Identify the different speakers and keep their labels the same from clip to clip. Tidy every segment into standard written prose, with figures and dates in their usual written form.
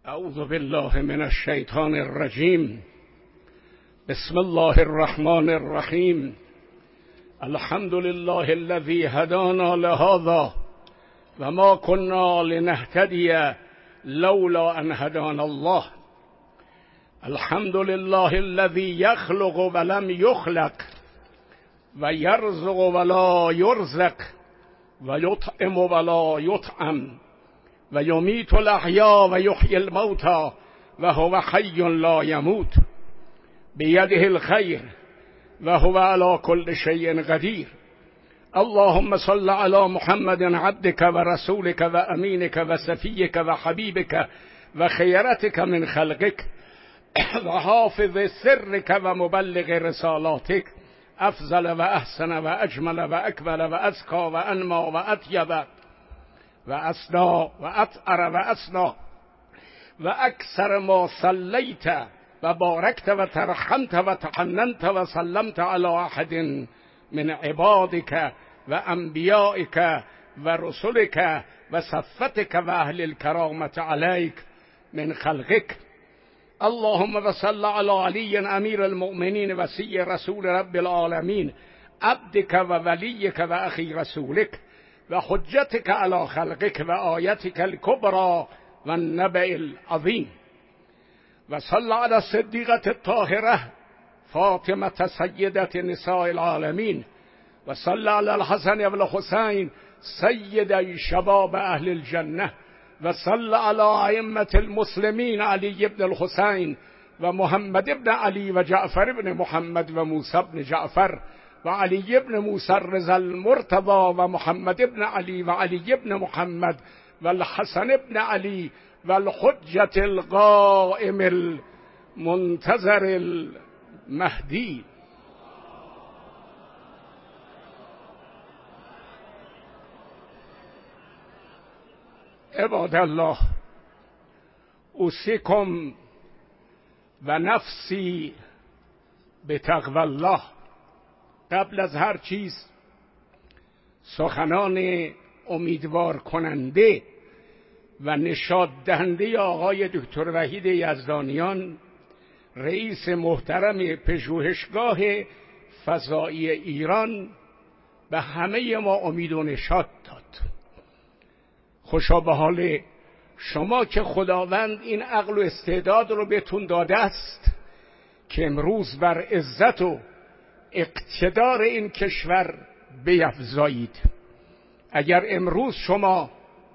Speaker 1: اعوذ بالله من الشیطان الرجیم. بسم الله الرحمن الرحیم. الحمد لله الذي هدانا لهذا و ما كنا لنهتدي لولا ان هدانا الله. الحمد لله الذي يخلق ولم يخلق و يرزق ولا يرزق و يطعم ولا يطعم و یمیت الاحیا و یحیی الموتى و هو حی لا یموت بیده الخیر و هو علی کل شیء قدیر. اللهم صل علی محمد عبدك و رسولك و امینك و صفیك و حبیبك و خیرتك من خلقك و حافظ سرك و مبلغ رسالاتك افضل و احسن و اجمل و اکمل و ازکى و انما و اطیب و اسنا و اطهر و اسنا و اکثر ما صلیت و بارکت و ترحمت و تحننت و سلمت علی احد من عبادك و انبیائك و رسلك و صفتك و اهل الكرامة علیک من خلقك. اللهم وصل على علي امیر المؤمنین وصی رسول رب العالمین عبدك و ولیك و اخی رسولك و حجتك على خلقك و آیتك الكبرى و النبأ العظیم. و صل على الصدیقة الطاهرة فاطمة سیدة نساء العالمین و صل على الحسن و الحسین سید شباب اهل الجنة و صل على ائمة المسلمین علی بن الحسین و محمد بن علی و جعفر بن محمد و موسی بن جعفر و علی ابن موسی الرضا المرتضى و محمد ابن علی و علی ابن محمد و الحسن ابن علی و الحجة القائم المنتظر المهدی. عباد الله، اوصیکم و نفسی بتقوی الله. قبل از هر چیز سخنان امیدوار کننده و نشاط دهنده آقای دکتر وحید یزدانیان، رئیس محترم پژوهشگاه فضایی ایران، به همه ما امید و نشاط داد. خوشا به حال شما که خداوند این عقل و استعداد رو بهتون داده است که امروز بر عزت و اقتدار این کشور بیفزایید. اگر امروز شما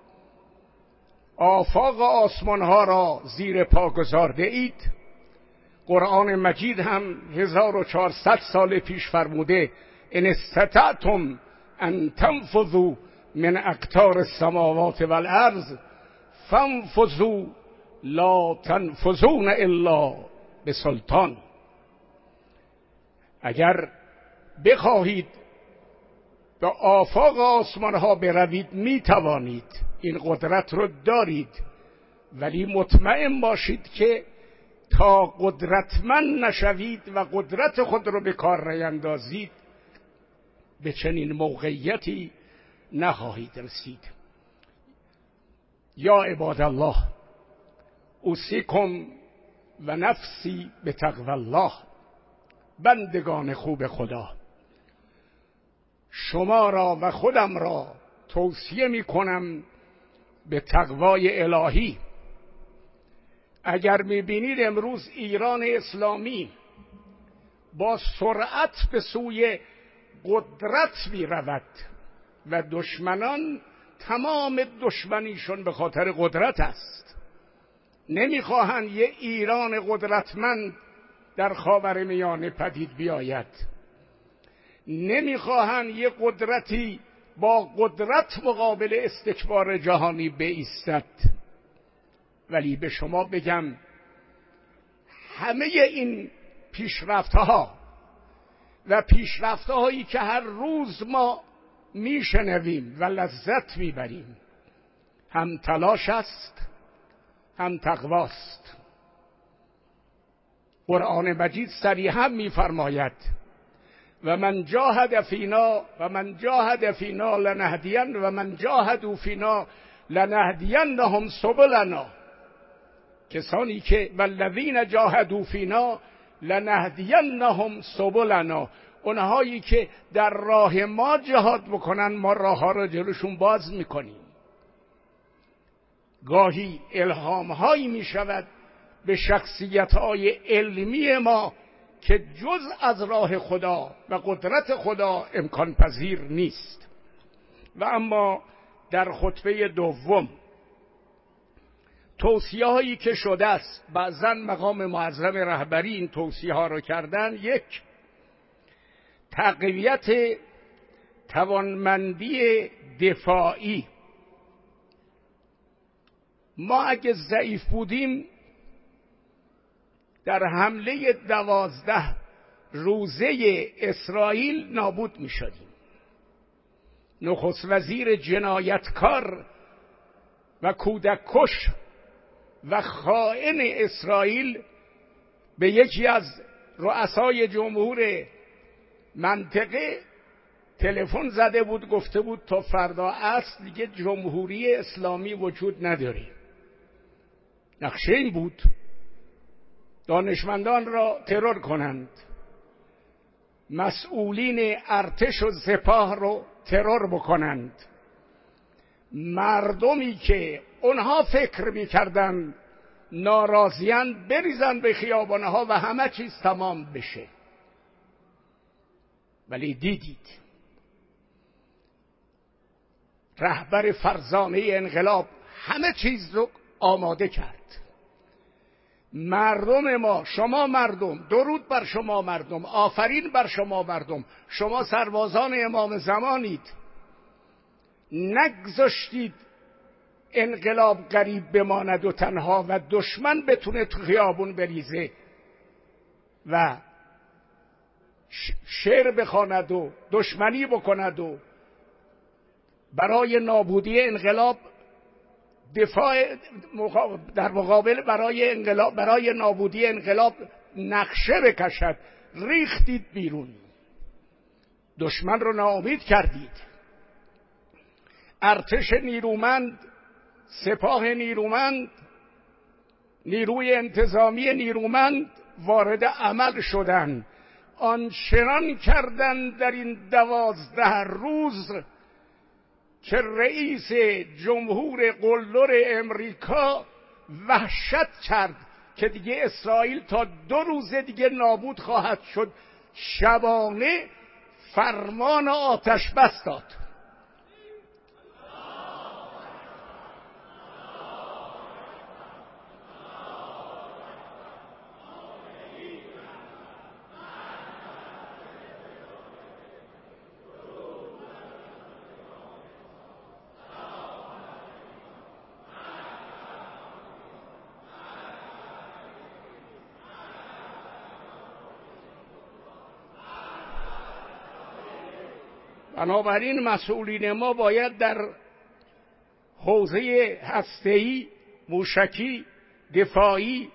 Speaker 1: آفاق آسمان ها را زیر پا گذارده اید، قرآن مجید هم 1400 سال پیش فرموده ان استطعتم ان تنفذوا من اقطار السماوات والارض فانفذوا لا تنفذون الا بسلطان. اگر بخواهید به آفاق آسمان ها بروید می توانید، این قدرت رو دارید، ولی مطمئن باشید که تا قدرتمند نشوید و قدرت خود رو به کار نیندازید به چنین موقعیتی نخواهید رسید. یا عباد الله، اوصیکم و نفسی بتقوی الله. بندگان خوب خدا، شما را و خودم را توصیه می کنم به تقوای الهی. اگر می بینید امروز ایران اسلامی با سرعت به سوی قدرت می رود و دشمنان تمام دشمنیشون به خاطر قدرت است، نمیخواهند یه ایران قدرتمند در خاورمیانه پدید بیاید، نمیخواهند یه قدرتی با قدرت مقابل استکبار جهانی بایستد. ولی به شما بگم همه این پیشرفت‌ها و پیشرفت‌هایی که هر روز ما میشنویم و لذت میبریم، هم تلاش است هم تقواست. قرآن مجید صریحا میفرماید و من جاهد فینا لنهدین و من جاهدوا فینا لنهدینهم سبلنا. کسانی که والذین جاهدوا فینا لنهدینهم سبلنا، اونهایی که در راه ما جهاد بکنن ما راه ها را جلوشون باز میکنیم. گاهی الهام هایی می شود به شخصیت های علمی ما که جز از راه خدا و قدرت خدا امکان پذیر نیست. و اما در خطبه دوم توصیه هایی که شده است، بعضا مقام معظم رهبری این توصیه ها را کردن: یک، تقویت توانمندی دفاعی. ما اگه ضعیف بودیم در حمله 12 روزه اسرائیل نابود می شدیم. نخست وزیر جنایتکار و کودک کش و خائن اسرائیل به یکی از رؤسای جمهور منطقه تلفن زده بود، گفته بود تا فردا عصر دیگه جمهوری اسلامی وجود نداره. نقشه این بود دانشمندان را ترور کنند، مسئولین ارتش و سپاه رو ترور بکنند، مردمی که اونها فکر میکردن ناراضیان بریزن به خیابانها و همه چیز تمام بشه. ولی دیدید رهبر فرزانه انقلاب همه چیز رو آماده کرد. مردم ما، شما مردم، درود بر شما مردم، آفرین بر شما مردم، شما سربازان امام زمانید، نگذاشتید انقلاب غریب بماند و تنها و دشمن بتونه تو خیابون بریزه و شعر بخواند و دشمنی بکند و برای نابودی انقلاب دفاع در مقابل برای نابودی انقلاب نقشه بکشد. ریختید بیرون، دشمن رو ناامید کردید. ارتش نیرومند، سپاه نیرومند، نیروی انتظامی نیرومند وارد عمل شدند. آنچنان کردند در این 12 روز که رئیس جمهور قلدر امریکا وحشت کرد که دیگه اسرائیل تا 2 روز دیگه نابود خواهد شد. شبانه فرمان آتش بس داد. بنابراین مسئولین ما باید در حوزه هسته‌ای، موشکی، دفاعی،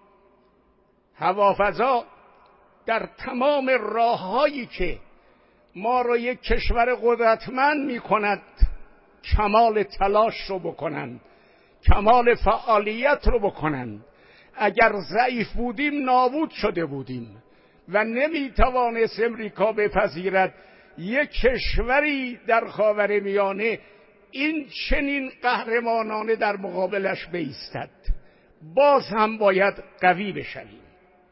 Speaker 1: هوافضا، در تمام راه‌هایی که ما را یک کشور قدرتمند می‌کند کمال تلاش رو بکنند، کمال فعالیت رو بکنند. اگر ضعیف بودیم نابود شده بودیم و نمی‌توانست امریکا بپذیرد یک کشوری در خاورمیانه این چنین قهرمانانه در مقابلش بایستد. باز هم باید قوی بشویم.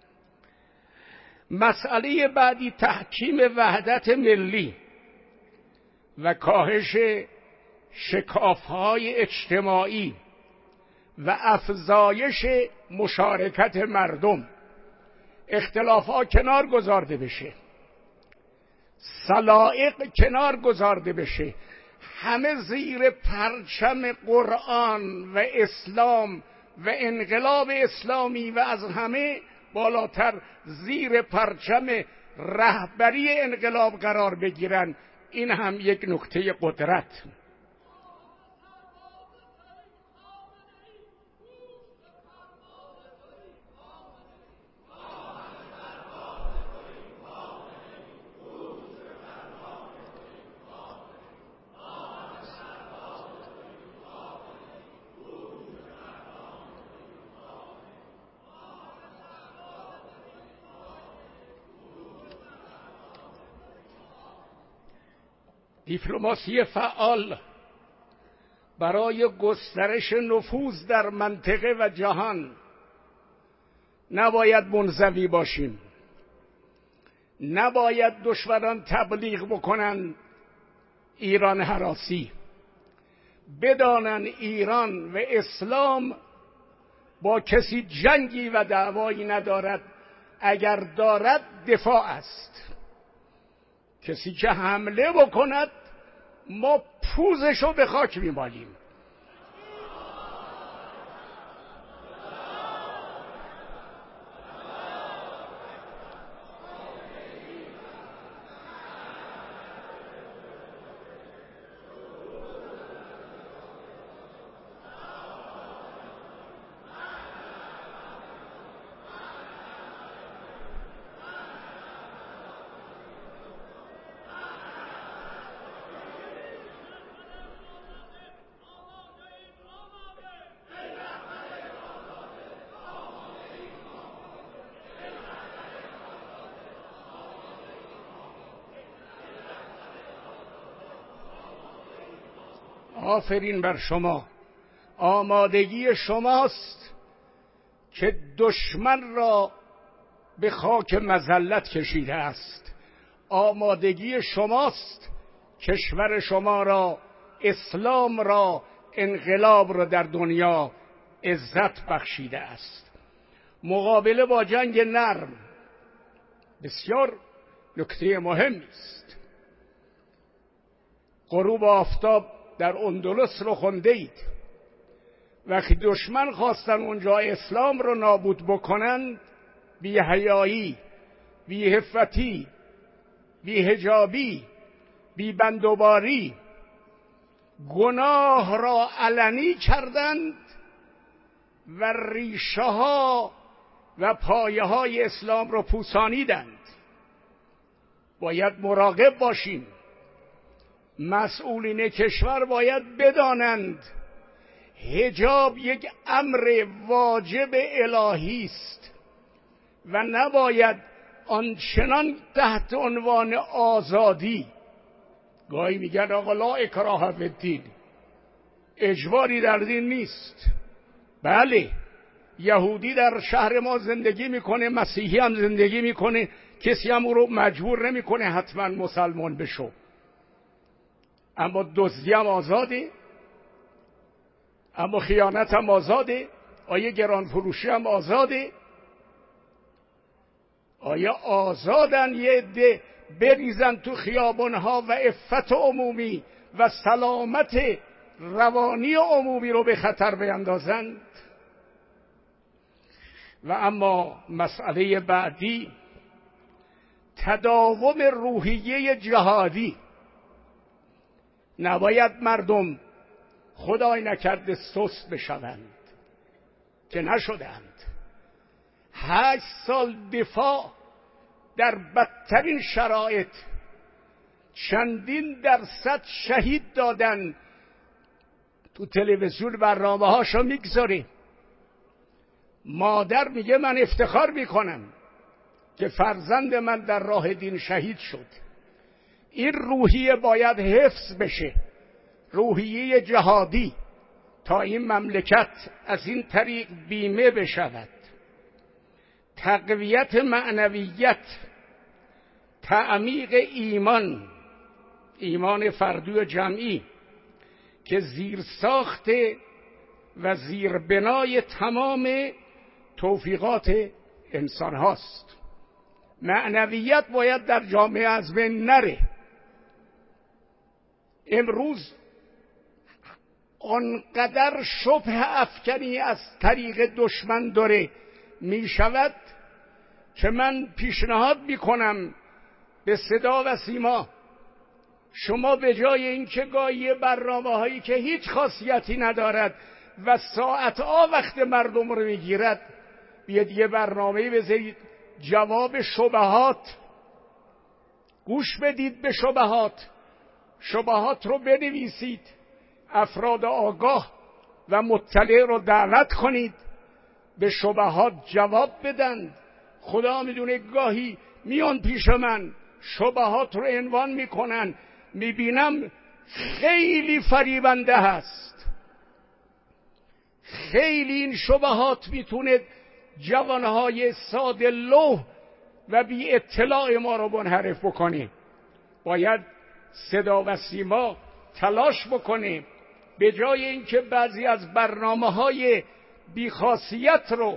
Speaker 1: مسئله بعدی تحکیم وحدت ملی و کاهش شکاف‌های اجتماعی و افزایش مشارکت مردم. اختلاف‌ها کنار گذارده بشه، سلائق کنار گذارده بشه، همه زیر پرچم قرآن و اسلام و انقلاب اسلامی و از همه بالاتر زیر پرچم رهبری انقلاب قرار بگیرن. این هم یک نکته قدرت. دیپلماسی فعال برای گسترش نفوذ در منطقه و جهان نباید منزوی باشیم. نباید دشمنان تبلیغ بکنن ایران هراسی. بدانن ایران و اسلام با کسی جنگی و دعوایی ندارد، اگر دارد دفاع است. کسی که حمله بکند ما پوزشو به خاک میمالیم. آفرین بر شما. آمادگی شماست که دشمن را به خاک مذلت کشیده است. آمادگی شماست کشور شما را، اسلام را، انقلاب را در دنیا عزت بخشیده است. مقابله با جنگ نرم بسیار نکته مهمی است. غروب آفتاب در اندلس رو خونده اید. وقتی دشمن خواستن اونجا اسلام رو نابود بکنند، بی حیایی، بی حفتی، بی حجابی، بی بندوباری گناه را علنی کردند و ریشه ها و پایه های اسلام را پوسانیدند. باید مراقب باشیم. مسئولین کشور باید بدانند حجاب یک امر واجب الهی است و نباید آنچنان تحت عنوان آزادی. گاهی میگن آقا لا اکراه فی الدین، اجباری در دین نیست. بله، یهودی در شهر ما زندگی میکنه، مسیحی هم زندگی میکنه، کسی هم او رو مجبور نمیکنه حتما مسلمان بشو. اما دزدی هم آزاده، اما خیانت هم آزاده، آیا گران فروشی هم آزاده؟ آیا آزادن یه عده بریزن تو خیابانها و عفت عمومی و سلامت روانی عمومی رو به خطر بیندازند؟ و اما مسئله بعدی، تداوم روحیه جهادی. نباید مردم خدای نکرده سست بشوند که نشدند. 8 سال دفاع در بدترین شرایط، چندین درصد شهید دادن. تو تلویزیون برنامه هاشو میگذاره، مادر میگه من افتخار میکنم که فرزند من در راه دین شهید شد. این روحیه باید حفظ بشه، روحیه جهادی، تا این مملکت از این طریق بیمه بشود. تقویت معنویت، تعمیق ایمان، ایمان فردی و جمعی که زیر ساخت و زیر بنای تمام توفیقات انسان هاست. معنویت باید در جامعه از بین نره. امروز آنقدر شبه افکنی از طریق دشمن داره می شود که من پیشنهاد میکنم به صدا و سیما، شما به جای اینکه گاهی برنامه هایی که هیچ خاصیتی ندارد و ساعتها وقت مردم رو میگیرد، بیاد یه برنامه بذارید جواب شبهات. گوش بدید به شبهات، شبهات رو بنویسید، افراد آگاه و مطلع رو دعوت کنید به شبهات جواب بدن. خدا میدونه گاهی میان پیش من شبهات رو عنوان میکنن، میبینم خیلی فریبنده هست. خیلی این شبهات میتونه جوانهای ساده لوح و بی اطلاع ما رو منحرف بکنه. باید صدا و سیما تلاش بکنه به جای اینکه بعضی از برنامه‌های بیخاصیت رو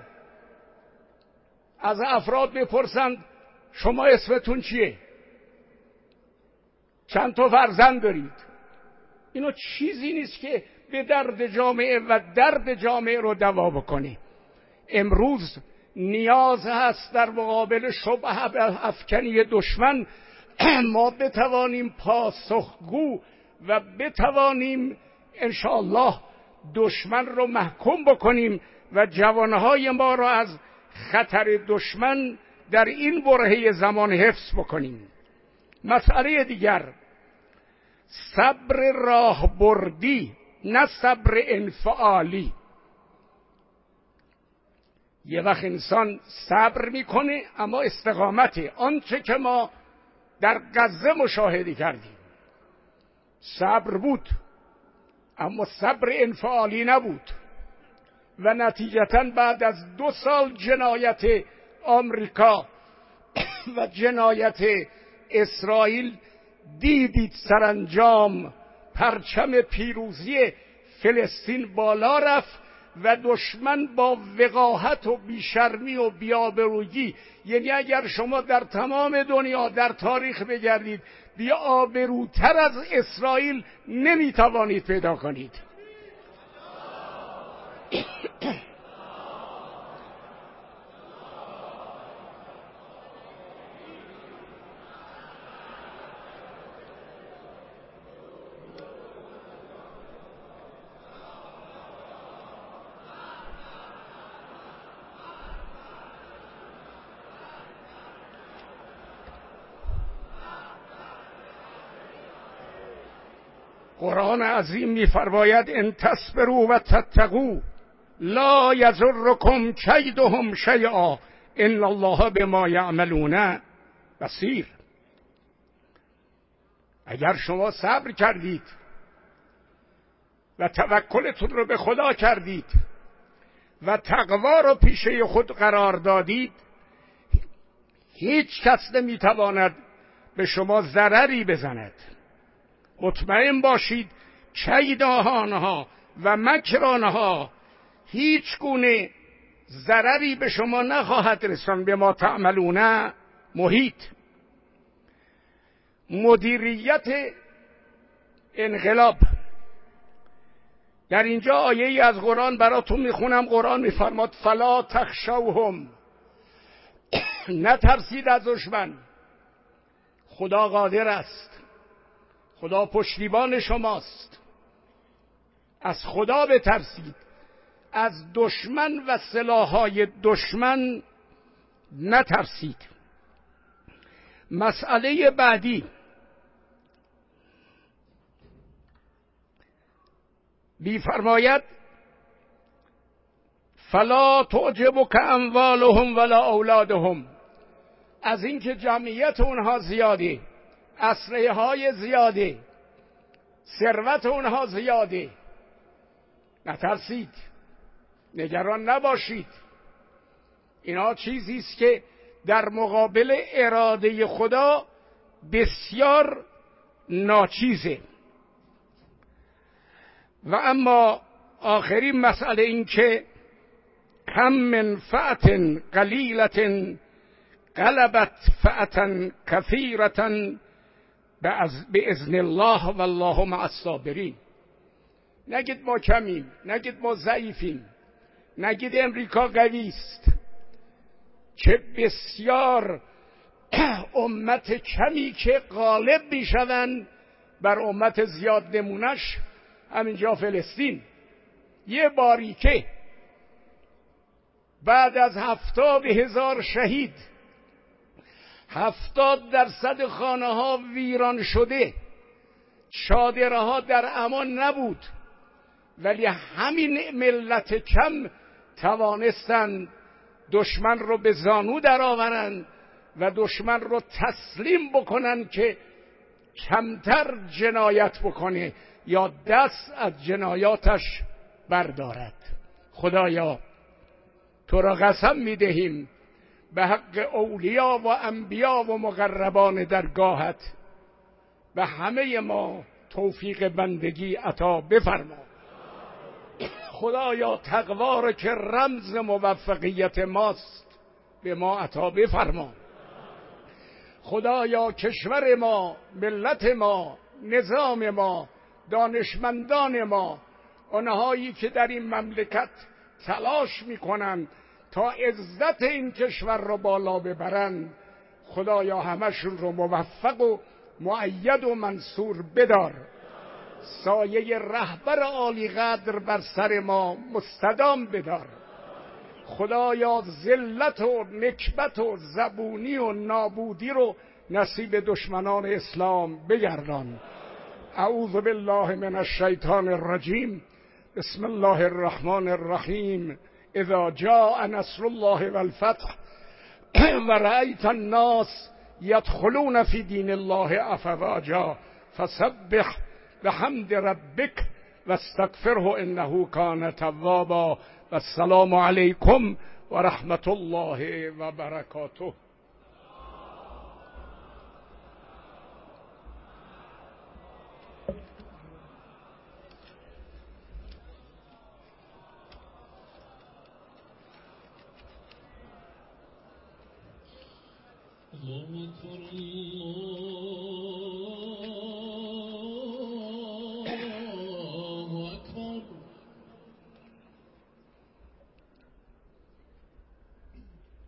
Speaker 1: از افراد بپرسند شما اسمتون چیه؟ چند تا فرزند دارید؟ اینو چیزی نیست که به درد جامعه و درد جامعه رو دوا بکنه. امروز نیاز هست در مقابل شبهه افکنی دشمن ما بتوانیم پاسخگو و بتوانیم انشاءالله دشمن رو محکوم بکنیم و جوانهای ما رو از خطر دشمن در این برهه زمان حفظ بکنیم. مسئله دیگر، صبر راهبردی نه صبر انفعالی. یه وقت انسان صبر میکنه اما استقامته. آنچه که ما در غزه مشاهده کردیم صبر بود اما صبر انفعالی نبود و نتیجتاً بعد از 2 سال جنایت آمریکا و جنایت اسرائیل دیدید سرانجام پرچم پیروزی فلسطین بالا رفت و دشمن با وقاحت و بیشرمی و بی‌آبرویی، یعنی اگر شما در تمام دنیا در تاریخ بگردید بی‌آبروتر از اسرائیل نمیتوانید پیدا کنید. قرآن عظیم می‌فرماید ان تصبروا و تتقوا لا یضرکم کیدهم شیئا ان الله بما یعملون بصیر. اگر شما صبر کردید و توکلتون رو به خدا کردید و تقوا رو پیشه خود قرار دادید، هیچ کس نمیتواند به شما ضرری بزند. مطمئن باشید کید آنها و مکر آنها هیچ گونه ضرری به شما نخواهد رساند. به ما تعملون محیط. مدیریت انقلاب. در اینجا آیه ای از قرآن براتون میخونم. قرآن میفرماد فلا تخشوهم، نترسید از دشمن. خدا قادر است، خدا پشتیبان شماست. از خدا بترسید، از دشمن و سلاح‌های دشمن نترسید. مسئله بعدی، می‌فرماید فلا تعجبک اموالهم ولا اولادهم. از اینکه جمعیت اونها زیاده، اسلحه‌های زیاده، ثروت اونها زیاده، نترسید، نگران نباشید. اینا چیزی است که در مقابل اراده خدا بسیار ناچیزه. و اما آخرین مسئله این که هم من فئة قلیلة غلبت فئة کثیرة باذن الله والله مع الصابرین. نگید ما کمیم، نگید ما ضعیفیم، نگید امریکا قوی است. چه بسیار امت کمی که غالب میشوند بر امت زیاد. نمونش همینجا فلسطین. یه باریکه بعد از 70,000 شهید، 70% خانه ها ویران شده، چادره ها در امان نبود، ولی همین ملت کم توانستند دشمن رو به زانو درآورند و دشمن رو تسلیم بکنن که کمتر جنایت بکنه یا دست از جنایاتش بردارد. خدایا تو را قسم میدهیم به حق اولیا و انبیا و مقربان درگاهت به همه ما توفیق بندگی عطا بفرما. خدایا تقوا را که رمز موفقیت ماست به ما عطا بفرما. خدایا کشور ما، ملت ما، نظام ما، دانشمندان ما، آنهایی که در این مملکت تلاش میکنند تا عزت این کشور رو بالا ببرند، خدایا همشون رو موفق و مؤید و منصور بدار. سایه رهبر عالی قدر بر سر ما مستدام بدار. خدایا ذلت و نکبت و زبونی و نابودی رو نصیب دشمنان اسلام بگردان. اعوذ بالله من الشیطان الرجیم. بسم الله الرحمن الرحیم. اذا جاء نصر الله والفتح ورأيت الناس يدخلون في دين الله افواجا فسبح بحمد ربك واستغفره انه كان توابا. والسلام علیکم و رحمت الله و برکاته.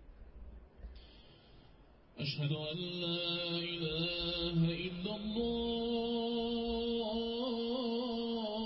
Speaker 2: أشهد أن لا إله إلا الله